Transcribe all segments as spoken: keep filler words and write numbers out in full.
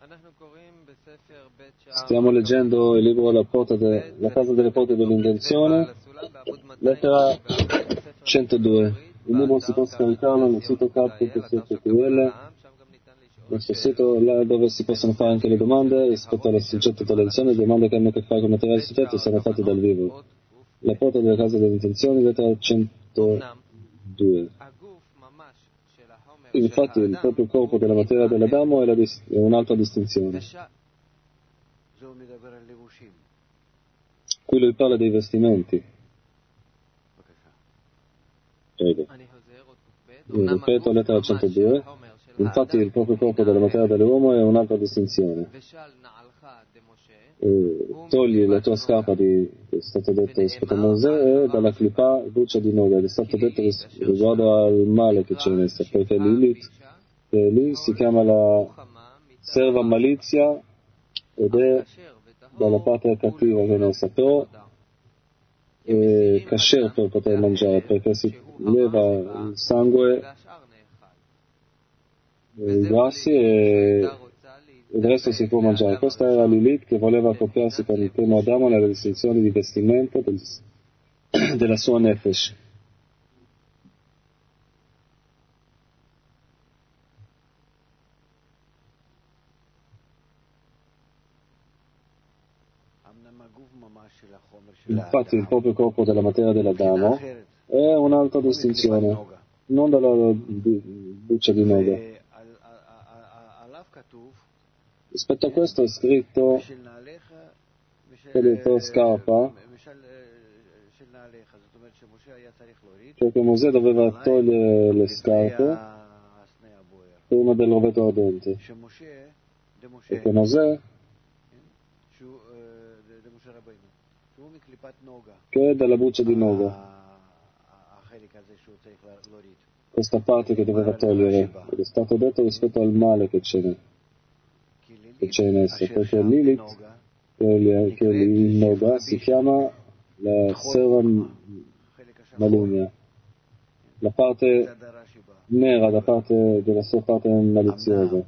Stiamo leggendo il libro La, porta de, la casa delle porte dell'invenzione, lettera centodue. Il libro si può scaricarlo nel sito K punto S T L, questo sito là dove si possono fare anche le domande rispetto al soggetto della lezione. Le domande che hanno a che fare con il materiale soggetto sono fatte dal vivo. La porta della casa delle intenzioni, lettera centodue. Infatti il proprio corpo della materia dell'Adamo è, la dis- è un'altra distinzione. Qui lui parla dei vestimenti. Prego. Io ripeto, lettera centodue. Infatti il proprio corpo della materia dell'uomo è un'altra distinzione. E togli la tua scarpa, di, è stato detto rispetto a Mosè, e dalla clipà buccia di noga, è stato detto riguardo al male che c'è in essa, perché Lilith, eh, lì si chiama la serva malizia ed è dalla parte cattiva che è in essa, però è kasher per poter mangiare, perché si leva il sangue, i grassi e il resto si può mangiare. Questa era Lilith che voleva accoppiarsi con il primo Adamo nella distinzione di vestimento del, della sua nefesh. Infatti il proprio corpo della materia dell'Adamo è un'altra distinzione, non dalla buccia di noga. Rispetto a questo è scritto per la tua scarpa, perché Mosè doveva togliere le scarpe prima del rovetto ardente, perché Mosè, che è dalla buccia di noga, questa parte che doveva togliere, ed è stato detto rispetto al male che c'è, che c'è in essa, perché Lilith, che è il noga, si chiama la serva maligna, la parte nera da parte della sua parte maliziosa.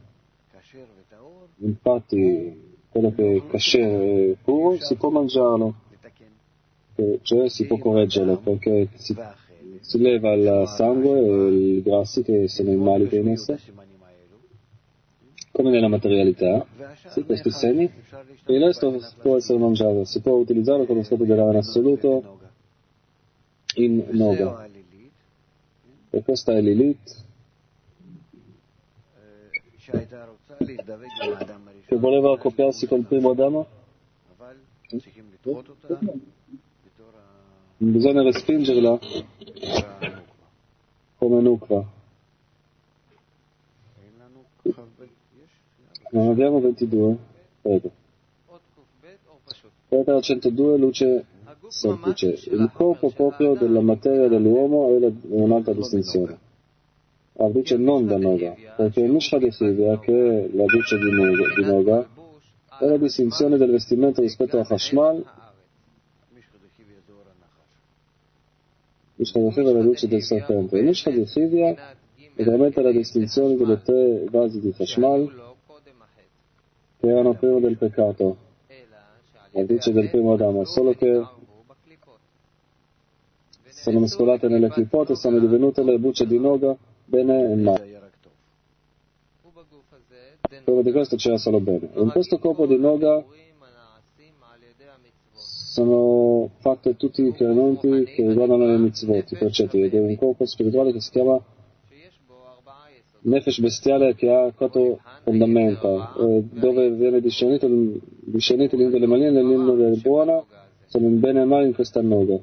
Infatti quello che è kasher e puro si può mangiarlo, cioè si può correggerlo, perché si, si leva il sangue e i grassi che sono i mali che in essa, come nella materialità, sì, questi segni, e il resto può essere mangiato, si può utilizzarlo come scopo dell'Avan assoluto in noga. E questa è Lilith, che voleva accoppiarsi col primo Adamo. Bisogna respingerla come nukva. Non abbiamo ventidue. Prego. Lettera centodue, luce semplice. Il corpo proprio della materia dell'uomo è, la, è un'altra distinzione. La luce non da noga, perché il Mishra de Chivia, che è la luce di noga, di noga, è la distinzione del vestimento rispetto a Hashmal. Mishra de Chivia è la luce del serpente. Il Mishra de Chivia è veramente la distinzione delle tre basi di Hashmal che erano prima del peccato, la luce del primo Adamo, solo che sono mescolate nelle clipote e sono divenute le bucce di noga, bene e male. Prima di questo c'era solo bene. E in questo corpo di noga sono fatte tutti i chiarimenti che riguardano le mitzvot, i precetti, ed è un corpo spirituale che si chiama Nefesh bestiale, che ha quattro fondamenta, eh, dove viene discernito, discernito l'indole maligna e l'indole buona, sono in bene e male in questa noga.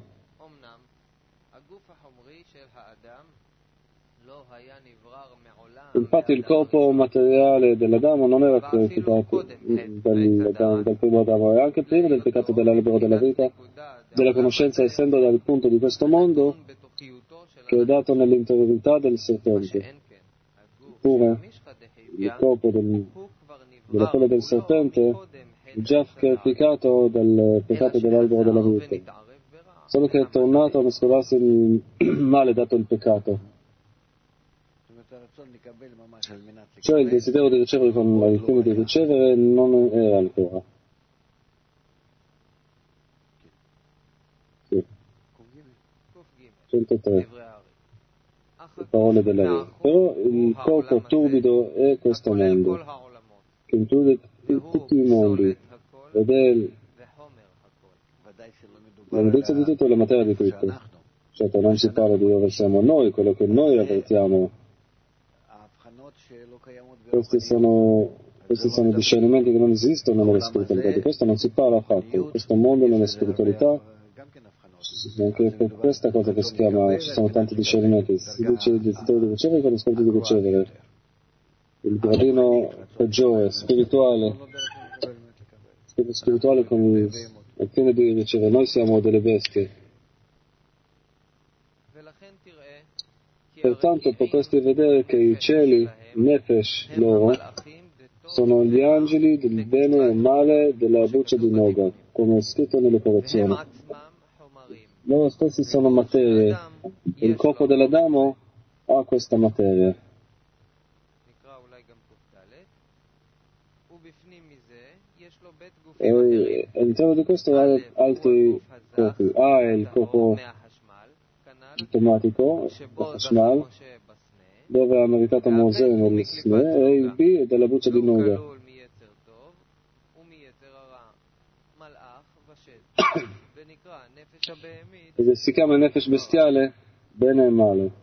Infatti il corpo materiale dell'Adamo non era purificato dal, dal, dal primo Adamo, e anche prima del peccato dell'albero della vita, della conoscenza, essendo dal punto di questo mondo che è dato nell'interiorità del serpente. Eppure il corpo del, della pelle del serpente è già purificato dal peccato dell'albero della vita, solo che è tornato a mescolarsi il male dato il peccato. Cioè il desiderio di ricevere con il fine di ricevere non era ancora. Sì. centotré. Le parole della Re. Però il corpo turbido è questo mondo, che include tutti i mondi, ed è la nudizia di tutto e la materia di tutto. Certo, non si parla di dove siamo noi, quello che noi avvertiamo. Questi sono, questi sono discernimenti che non esistono nella spiritualità, di questo non si parla affatto. In questo mondo, nella spiritualità, anche per questa cosa che si chiama, ci sono tanti discernimenti. Si dice il desiderio di ricevere con lo scopo di ricevere. Il gradino peggiore, spirituale, spirituale con il fine di ricevere. Noi siamo delle bestie. Pertanto potresti vedere che i cieli, Nefesh loro, sono gli angeli del bene e male della buccia di Noga, come è scritto nelle correzioni. Loro stessi sono materie. Il corpo dell'Adamo ha questa materia. E all'interno di questo ha altri corpi. A è il corpo automatico, Hashmal, dove ha meritato Mosè nel Sne, e il B è della buccia di Noga. Ed si chiama Nefesh bestiale, bene e male.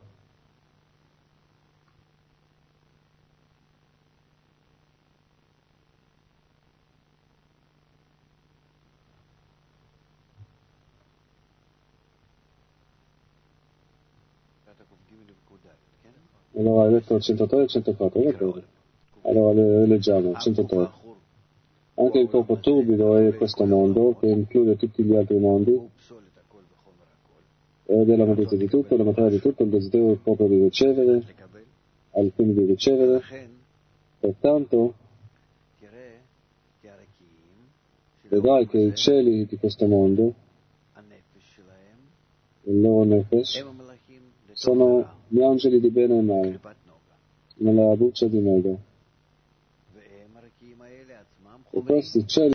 Allora hai letto centotré e centoquattro, d'accordo? Allora le leggiamo, centotré. Anche il corpo turbido è questo mondo, che include tutti gli altri mondi, ed è la nudizia di tutto, la materia di tutto, il desiderio proprio di ricevere, al fine di ricevere. Pertanto, vedrai che i cieli di questo mondo, il loro nefesh, sono gli angeli di bene e male, nella buccia di Noga. E questi cieli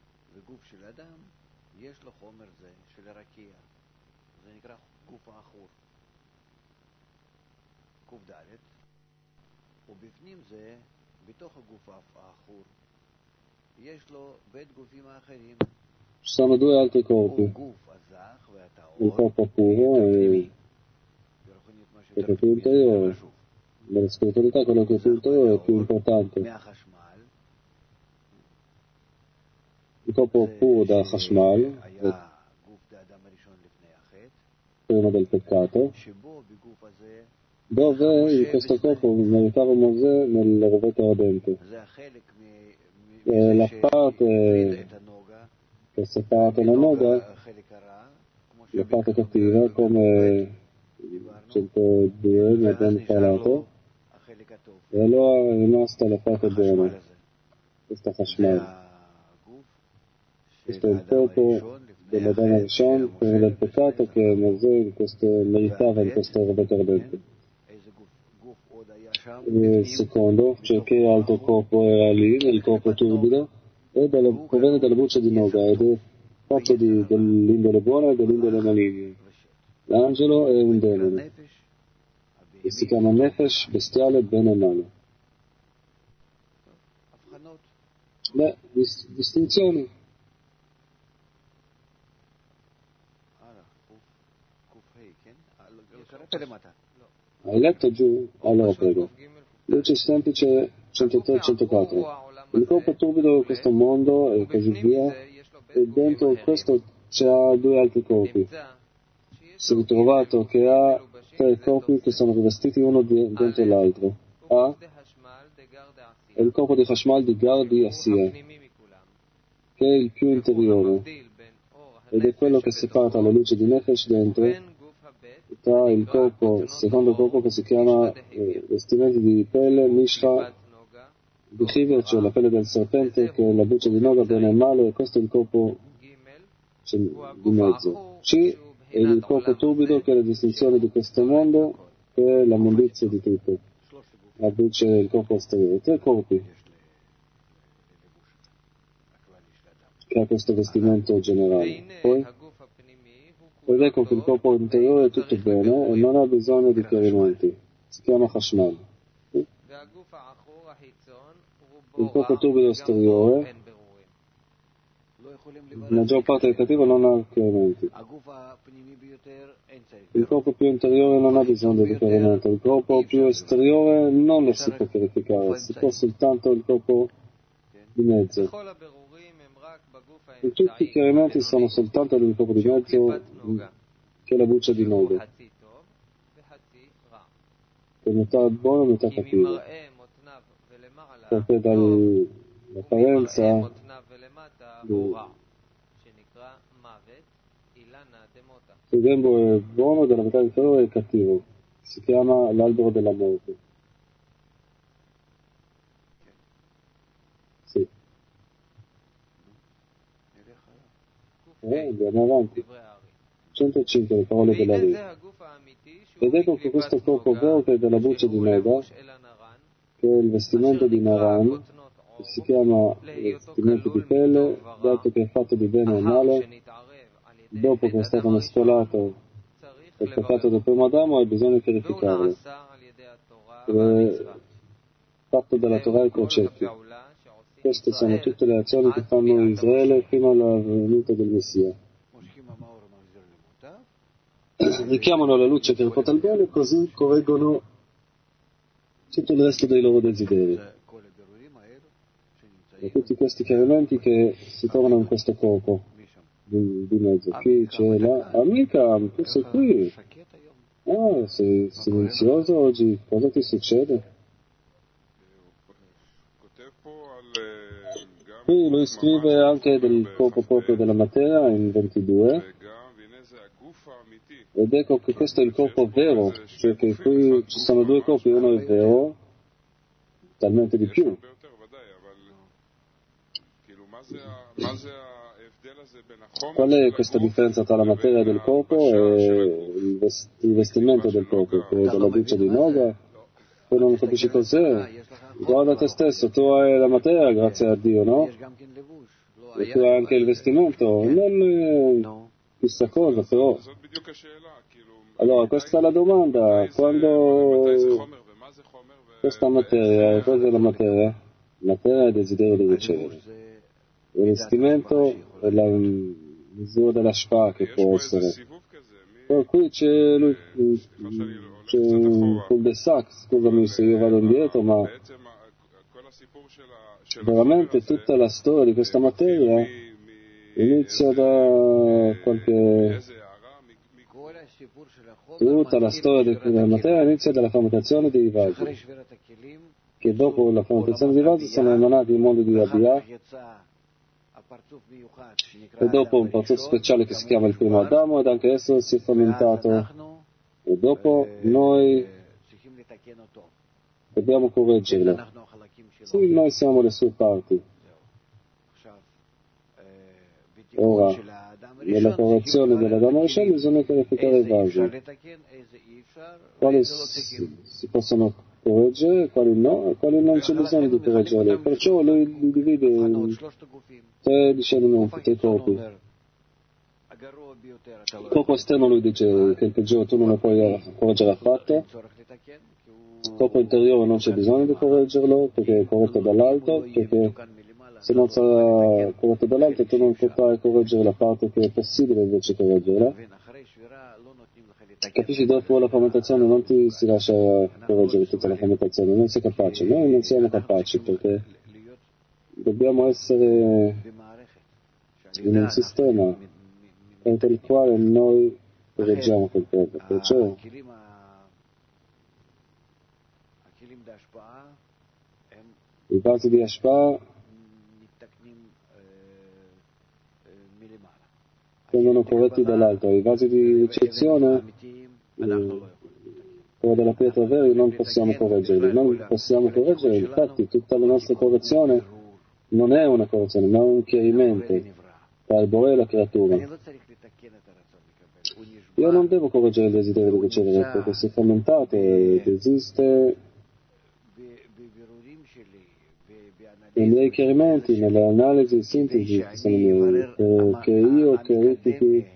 ci sono due altri corpi, il corpo puro e quello più interiore. Nella spiritualità quello che è più interiore è più importante. Il corpo puro da Hashmal, prima del peccato, dove in questo corpo meritava Mosè nel rovetto ardente. E la parte che è separata la Noga, la parte cattiva, come centodue ne abbiamo parlato, e allora è rimasta la parte buona, questa Hashmal. Questo è il corpo dell'Adam Rishon prima del peccato che Mosè meritava in questo rovetto ardente. E il secondo, cioè che altro corpo era lì, nel corpo turbido, e dalla, proviene dalla buccia di Noga ed è fatto di, dell'indole buona e dell'indole maligna. L'angelo è un demone e si chiama Nefesh bestiale bene e male. Beh, dis- distinzioni. Hai letto giù? Allora prego. Luce semplice centotré centoquattro. Il corpo turbido di questo mondo e così via, e dentro questo c'ha due altri corpi. Si è ritrovato che ha tre corpi che sono rivestiti uno dentro l'altro. A è il corpo di Hashmal di Gardi Assia, che è il più interiore, ed è quello che separa la luce di Nefesh dentro tra il corpo, il secondo corpo che si chiama eh, vestimenti di pelle, Mishra, di Chiver, cioè la pelle del serpente, che è la buccia di Noga, bene e male, e questo è il corpo cioè, di mezzo. C è il corpo turbido, che è la distinzione di questo mondo, che è la mondizia di tutto. adduce il corpo esteriore, tre corpi che ha questo vestimento generale. Poi, ed ecco che il corpo interiore è tutto bene e non ha bisogno di chiarimenti, si chiama Hashmal. Il corpo turbido esteriore, la maggior parte del cattivo non ha chiarimenti. Il corpo più interiore non ha bisogno di chiarimento, il corpo più esteriore non lo si può verificare, si può soltanto il corpo di mezzo. E tutti i chiarimenti sono soltanto nel corpo di mezzo, che è la buccia di nodo, che è metà buono e metà cattivo, perché dall'apparenza il lembo è buono e dalla metà inferiore è cattivo, si chiama l'albero della morte. Sì. Eh, andiamo avanti. centocinque le parole della vita. Ed ecco che questo corpo vero che è della buccia di Neda, che è il vestimento di Naran, che si chiama vestimento di pelle, dato che è fatto di bene e male, dopo che è stato mescolato il peccato del primo Adamo, ha bisogno di purificarlo. È fatto dalla Torah e i precetti. Queste sono tutte le azioni che fanno Israele fino alla venuta del Messia. Richiamano la luce che riporta al bene, così correggono tutto il resto dei loro desideri. E tutti questi chiarimenti che si trovano in questo corpo di, di mezzo. Qui c'è la amica, tu sei qui. Ah, sei silenzioso oggi, cosa ti succede? Qui lui scrive anche del corpo proprio della materia in ventidue. Ed ecco che questo è il corpo vero, cioè che qui ci sono due corpi, uno è vero, talmente di più. Qual è questa differenza tra la materia del corpo e il, vest- il vestimento del corpo, che è della buccia di Noga? Tu non capisci cos'è? Guarda te stesso, tu hai la materia, grazie a Dio, no? E tu hai anche il vestimento, non è chissà cosa, però. Allora, questa è la domanda, quando questa materia, cosa è la materia? La materia è il desiderio di ricevere. Il vestimento è la misura della shpa che può essere. Però qui c'è, lui, c'è un cul-de-sac, scusami se io vado indietro, ma veramente tutta la storia di questa materia inizia da qualche... Tutta la storia della materia inizia dalla fermentazione dei vasi, che dopo la fermentazione dei vasi sono emanati i mondi di Abiyah, e dopo un parzuf speciale che si chiama il primo Adamo, ed anche esso si è fermentato, e dopo noi dobbiamo correggerlo. Sì, noi siamo le sue parti. Ora, nella correzione dell'Adamo Hashem bisogna verificare i vasi. Quali si, si possono correggere, quali no, e quali non c'è bisogno di correggerli. Perciò lui li divide in tre discernimenti, tre corpi. Il corpo esterno lui dice che il peggiore tu non lo puoi correggere affatto. Il corpo interiore non c'è bisogno di correggerlo perché è corretto dall'alto, perché se non sarà corretto dall'alto tu non potrai correggere la parte che è possibile invece correggerla. Capisci, dopo la fermentazione non ti si lascia correggere tutta la fermentazione, non sei capace, noi non siamo capaci perché dobbiamo essere in un sistema per il quale noi correggiamo quel corpo, perciò i vasi di Ashpa vengono corretti dall'alto, i vasi di ricezione, eh, quello della pietra vera, non possiamo correggerli, non possiamo correggerli, infatti tutta la nostra correzione non è una correzione, ma è un chiarimento tra il Boré e la creatura. Io non devo correggere il desiderio di ricevere perché si è fermentato ed esiste I miei chiarimenti nelle analisi e sintesi sono i miei, perché io chiarifichi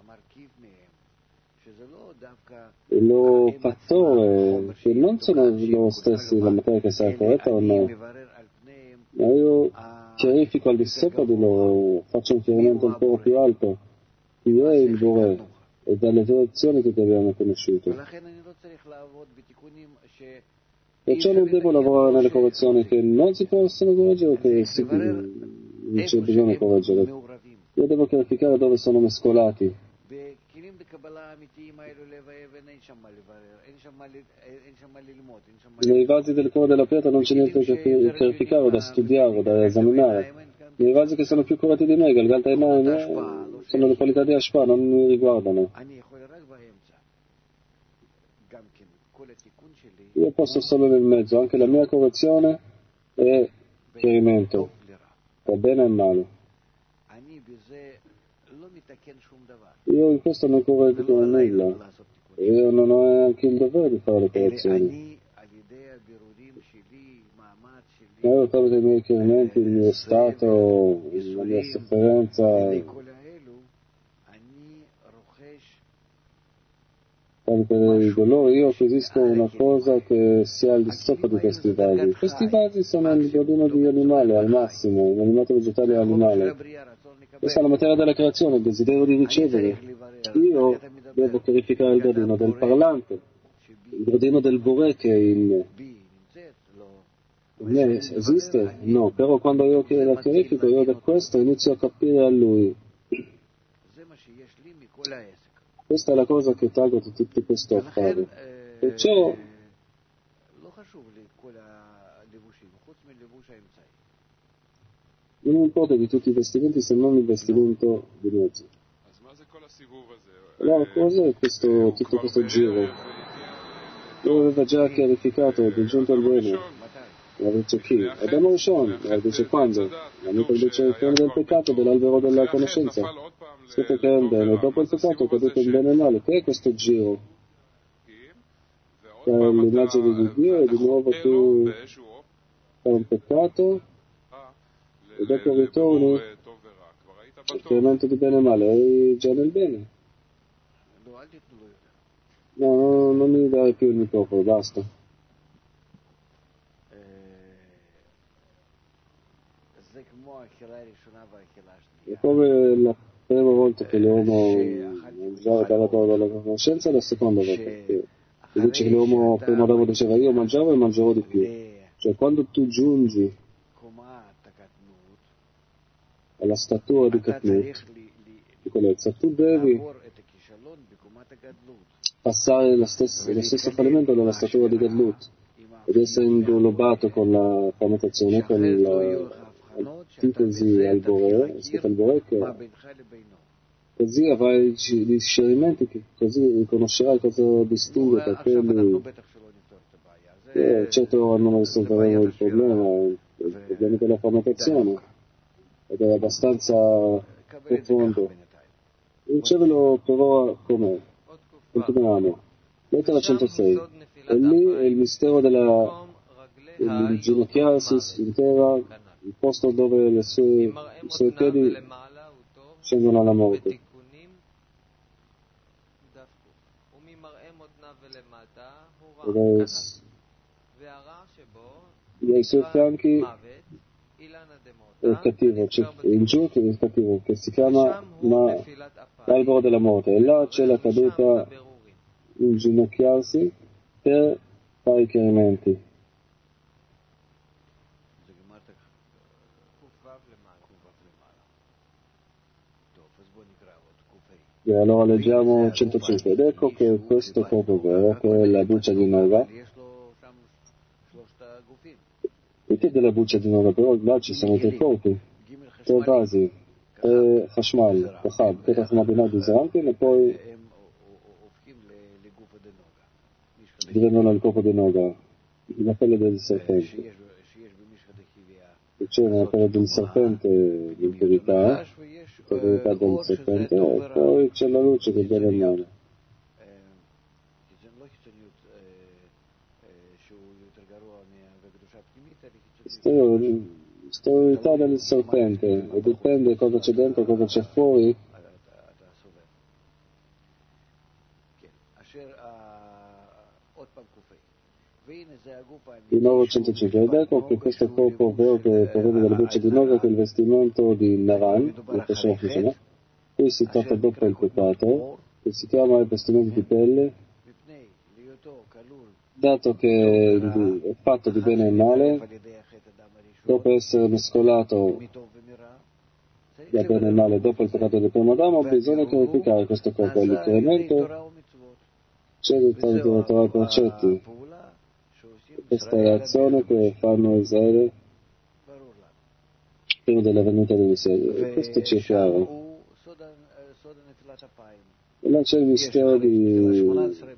il loro fattore, che non sono loro stessi la materia che sarà corretta o no, ma io chiarifico al di sopra di loro, faccio un chiarimento ancora più alto, chi è il Bore, e dalle evoluzioni che abbiamo conosciuto. Perciò non devo lavorare nelle correzioni che non si possono correggere o che si, non c'è bisogno correggere. Io devo chiarificare dove sono mescolati. Nei vasi del cuore della pietra non c'è niente da chiarificare o da studiare o da esaminare. Nei vasi che sono più curati di me, Galgalta e Naim, sono le qualità di Ashpa, non mi riguardano. Io posso solo nel mezzo, anche la mia correzione è chiarimento, va bene e male. Io in questo non correggo nulla, io non ho anche il dovere di fare le correzioni. Ma io tramite i miei chiarimenti, il mio stato, la mia sofferenza, tramite i dolori, io acquisisco una cosa che sia al di sopra di questi vasi. Questi vasi sono il gradino di animale al massimo, un animato vegetale e animale. Questa è la materia della creazione, il desiderio di ricevere. Io devo chiarificare il gradino del parlante, il gradino del Bore che è in me. In me esiste? No, però quando io la chiarifico, io da questo inizio a capire a lui. Questa è la cosa che traggo da tutto questo affare. Perciò non importa di tutti i vestimenti se non il vestimento di mezzo. Allora cosa è questo, tutto questo giro? Lui aveva già chiarificato, è giunto al bene. La dice chi? Adamo Rishon, la dice quando? La meta dice il piano del peccato dell'albero della conoscenza. Scritto che è un bene, dopo il peccato è caduto in bene e male. Che è questo giro? Tra l'immagine di Dio e di nuovo tu fai un peccato e dopo ritorni il chiarimento di bene e male, eri già nel bene. No, no, non mi dai più il microfono, basta. È come la prima volta che l'uomo mangiava dalla parola della conoscenza e la seconda volta che si dice che l'uomo prima dopo diceva io mangiavo e mangerò di più. Cioè quando tu giungi alla statura di Katnut, piccolezza, tu devi passare lo stesso, lo stesso fallimento della statura di Gadlut ed essere inglobato con la fermentazione, con l'antitesi al Bore, rispetto al Bore, che così avrai i discernimenti, che così riconoscerai cosa distingue da quelli. Eh, certo non risolveremo il problema, il problema della fermentazione, ed è abbastanza profondo. Ricevelo però com'è. Continuiamo. Lettera centosei. E lì è il mistero della ginocchiarsi intera, il posto dove le sue, i suoi piedi scendono alla morte. E ai suoi fianchi è il cattivo, c'è in giù che è il cattivo, che si chiama ma, l'albero della morte. E là c'è la caduta inginocchiarsi per fare i chiarimenti. E allora leggiamo centocinque. Ed ecco che questo è proprio vero, che è la buccia di Nova. Perché della buccia di Nova? Però là ci sono tre corpi, tre vasi, tre Hashmal, Kachab, tre Hashmal di Zerantin e poi diventano il corpo di Noga, la pelle del serpente. C'è una pelle del serpente, l'impurità, la verità del serpente, e poi c'è la luce che viene in mano. sterilità del serpente, e dipende cosa c'è dentro e cosa c'è fuori. Di nuovo centocinque, ed ecco che questo corpo vero che proviene dalle bucce di Noga, che è il vestimento di Naran, il Pesach Mishana. Qui si tratta dopo il peccato, che si chiama il vestimento di pelle, dato che è fatto di bene e male, dopo essere mescolato da bene e male dopo il peccato del primo Adamo, bisogna purificare questo corpo. L'incremento c'è tramite la Torah e precetti. Questa è l'azione che fanno Israele prima della venuta del Messias. E questo ci è chiaro. E là c'è il mistero di,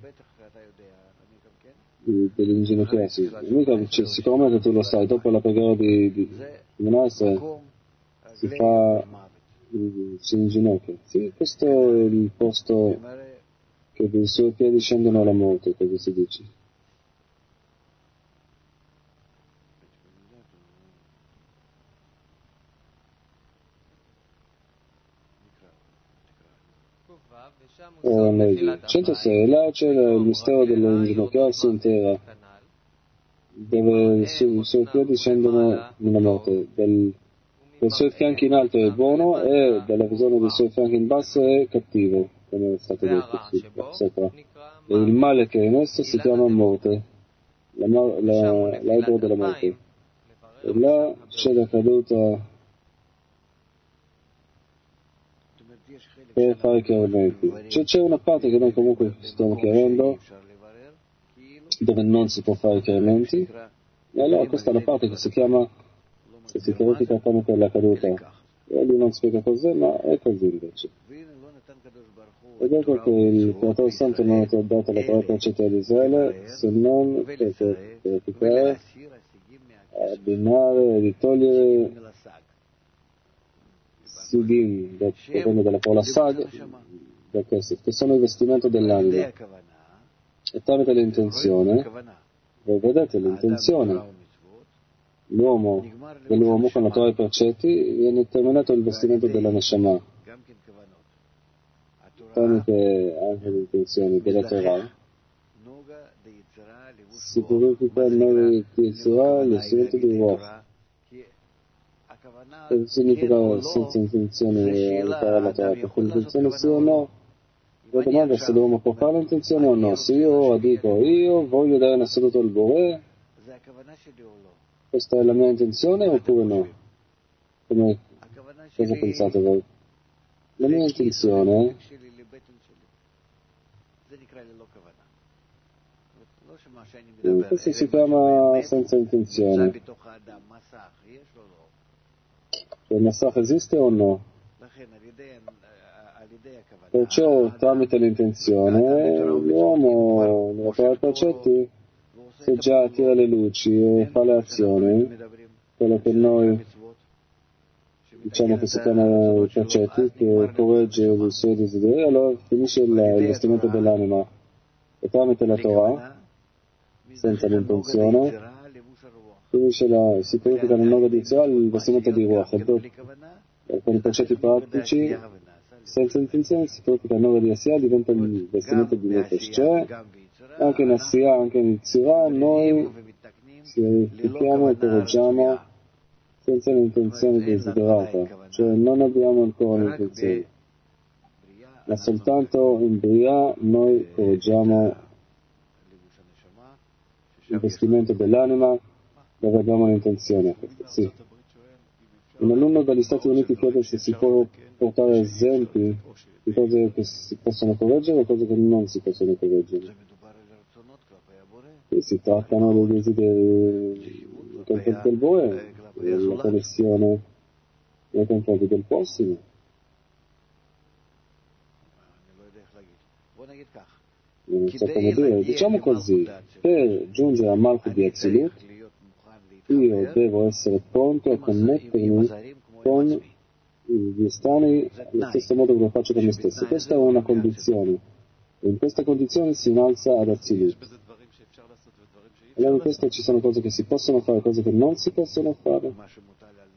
di, dell'inginocchiarsi. Mica, sicuramente tu lo sai, dopo la preghiera di, di, di Manasseh si fa, si inginocchia. Sì, questo è il posto che i suoi piedi scendono alla morte, così si dice. Ora leggi. centosei, là c'è il mistero dell'inginocchiarsi in terra, dove i suoi, i suoi piedi scendono nella morte. Del, dai suoi fianchi in alto è buono e dalla visione dei suoi fianchi in basso è cattivo, come è stato detto sopra. E il male che è in esso si chiama morte, la, la, l'albero della morte. E là c'è la caduta per fare chiarimenti. C'è, c'è una parte che noi comunque stiamo chiarendo, dove non si può fare chiarimenti, e allora questa è la parte che si chiama, che si chiarifica come per la caduta. E lui non spiega cos'è, ma è così invece. Ed ecco che il Creatore Santo non ha dato la parola concetta ad Israele, se non per purificare, abbinare e ritogliere Sigim, che proviene dalla parola Sag, da questo, che sono il vestimento dell'anima. E tramite l'intenzione, voi vedete l'intenzione, l'uomo, dell'uomo con la Torah e i precetti, viene terminato il vestimento della Neshama. Tramite anche l'intenzione della Torah, si purifica il nome di Yetzirah, il vestimento di Ruach. Cosa significa senza intenzione aiutare la Torah? Perché l'intenzione sì o no? La domanda è se l'uomo può fare l'intenzione o no. Se io dico, io voglio dare un assoluto al Bore, questa è la mia intenzione oppure no? Come, cosa pensate voi? La mia intenzione eh, questo si chiama senza intenzione. Il masach esiste o no? Perciò tramite l'intenzione l'uomo nella parola dei precetti, se già attira le luci e fa le azioni, quello che noi diciamo che si chiama i precetti, che corregge i suoi desideri, allora finisce il, il vestimento dell'anima. E tramite la Torah, senza l'intenzione, finisce la, si purifica nel nome di Israele il vestimento di Ruach. E con i precetti pratici, senza intenzione, si purifica il nome di Asiyah, diventa il vestimento di Nefesh. Cioè, anche in Asiyah, anche in Tzirah, noi ci verifichiamo e correggiamo senza l'intenzione desiderata, cioè non abbiamo ancora l'intenzione, ma soltanto in Bria noi correggiamo il vestimento dell'anima dove abbiamo l'intenzione. Sì. Un alunno dagli Stati Uniti chiede se si può portare esempi di cose che si possono correggere e cose che non si possono correggere. E si trattano dei desideri nei confronti del Boe, la connessione nei confronti del prossimo. Non so come dire, diciamo così, per giungere a Malchut di Atzilut, io devo essere pronto a connettermi con gli estranei allo stesso modo che lo faccio con me stesso. Questa è una condizione, e in questa condizione si innalza ad Atzilut. Allora in questo ci sono cose che si possono fare, cose che non si possono fare.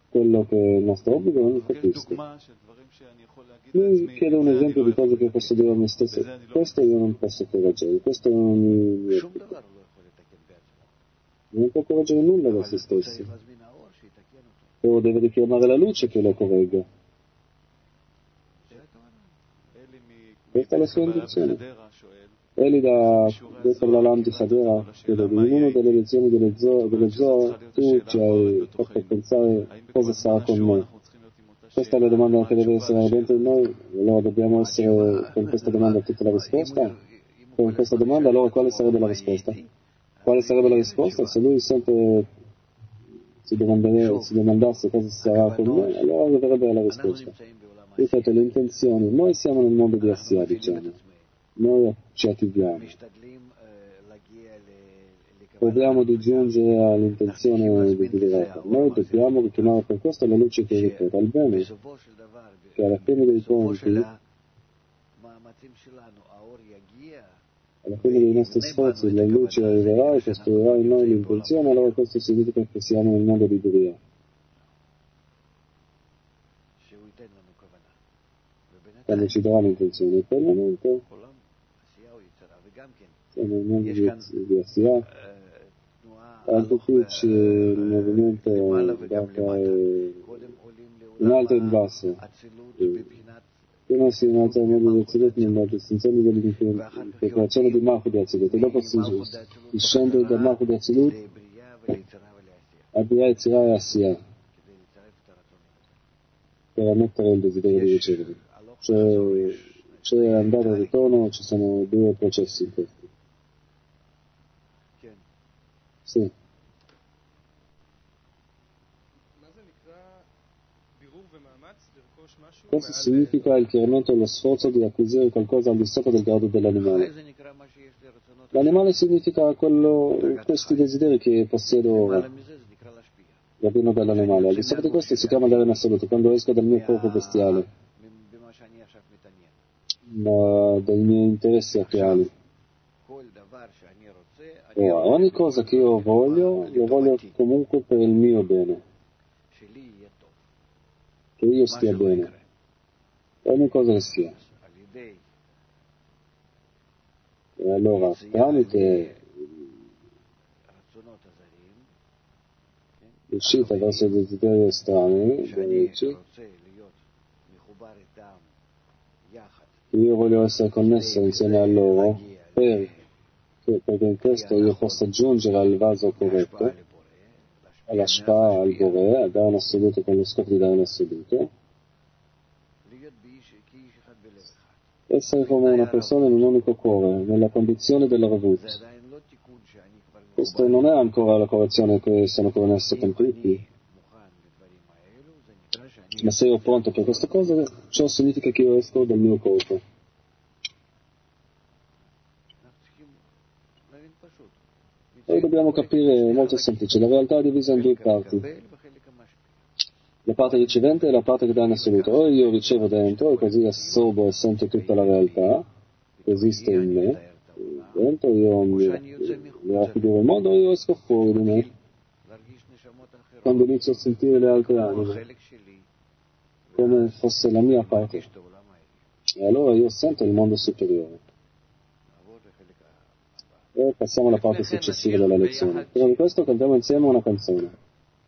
quello che è il nostro obbligo, non capisco. Mi chiedo un esempio di cose che posso dire a me stesso. Questo io non posso correggere, questo non mi... non può correggere nulla da se stesso. Però deve richiamare la luce che lo corregga. Questa è la sua intenzione. Eli da Beto di Hadera chiede in una delle lezioni delle Zohar, delle Zohar tu ci hai fatto pensare cosa sarà con me. Questa è la domanda che deve essere dentro di noi, allora dobbiamo essere con questa domanda tutta la risposta? Con questa domanda allora quale sarebbe la risposta? Quale sarebbe la risposta? Se lui sempre si, si domandasse cosa sarà con me, allora arriverebbe alla risposta. Ripeto, le intenzioni, noi siamo nel mondo di Assia, diciamo. Noi ci attiviamo, proviamo di giungere all'intenzione di Gilirata. Noi dobbiamo richiamare per questo la luce che ripeto, al bene, che alla fine dei conti, alla fine dei nostri sforzi, la luce arriverà e costruirà in noi l'intenzione, allora questo significa che siamo nel mondo di Duria. Quando ci darà l'intenzione, per il momento siamo nel mondo di Assia, anche qui c'è il movimento in alto e in basso. Prima si innalza il mondo di Azilut nella distinzione dell'incorporazione di Malchut di Azilut, e dopo si, si scende da Malchut di Azilut a Bria Yetzirah e Assia per ammettere il desiderio di ricevere. Cioè, c'è andata e ritorno, ci sono due processi in questo. Sì. Questo significa il chiarimento e lo sforzo di acquisire qualcosa al di sopra del grado dell'animale. L'animale significa quello, questi desideri che possiedo ora, l'avvino dell'animale. Al di sopra di questo si chiama l'area in assoluto, quando esco dal mio corpo bestiale, da, dai miei interessi attuali. Ora, ogni cosa che io voglio, lo voglio comunque per il mio bene, che io stia bene, ogni cosa che sia. E allora, tramite l'uscita verso i desideri estranei, io voglio essere connesso insieme a loro per, perché in questo io possa giungere al vaso corretto, alla Shpa, al Bore, a dare un assoluto con lo scopo di dare un assoluto, essere come una persona in un unico cuore, nella condizione dell'Ravut. Questo non è ancora la correzione che sono connesso con tutti, ma se io pronto per questa cosa, ciò significa che io esco dal mio corpo. E dobbiamo capire, è molto semplice, la realtà è divisa in due parti. La parte ricevente e la parte che dà in assoluto. O io ricevo dentro e così assorbo e sento tutta la realtà che esiste in me, dentro io mi, mi raffiguro il mondo e io esco fuori di me. Quando inizio a sentire le altre anime, come fosse la mia parte. E allora io sento il mondo superiore. E passiamo alla parte successiva della lezione. Prima di questo cantiamo insieme una canzone.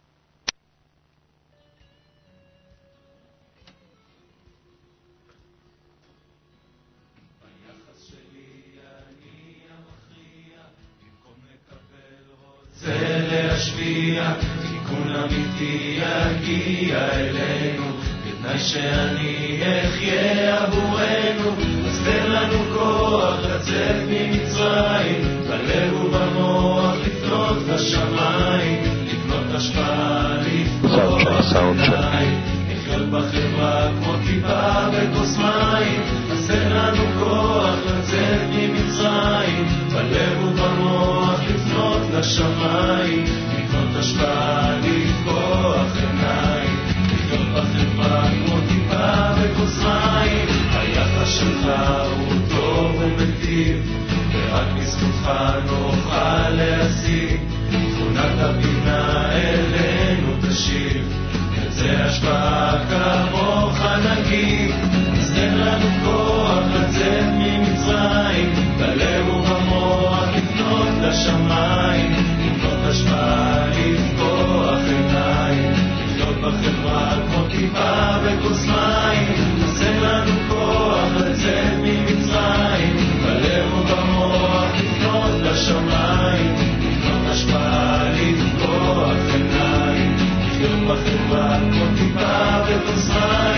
תיקון אמיתי יגיע אלינו בתנאי שאני אחיה עבורנו אז תן לנו כוח לצאת ממצרים בלב ובמוח לפנות לשמיים לפנות השפעה לפתוח עיניים לחיות בחברה כמו טיפה בכוס מים אז תן לנו כוח לצאת ממצרים בלב ובמוח לפנות לשמיים לפנות השפעה לפקוח עיניים לחיות בחברה כמו טיפה בכוס מים היחס שלך הוא טוב ומטיב ורק בזכותך נוכל להשיג תכונת הבינה אלינו תשיב תרצה השפעה כמוך נגיד, אז תן לנו כוח לצאת ממצרים, בלב ובמוח לפנות לשמיים, לפנות השפעה, לפתוח עיניים, לחיות בחברה כמו טיפה וכוס מים, אז תן לנו כוח לצאת ממצרים, בלב ובמוח לפנות לשמיים, לפנות השפעה, לפתוח עיניים, לחיות בחברה כמו טיפה וכוס מים.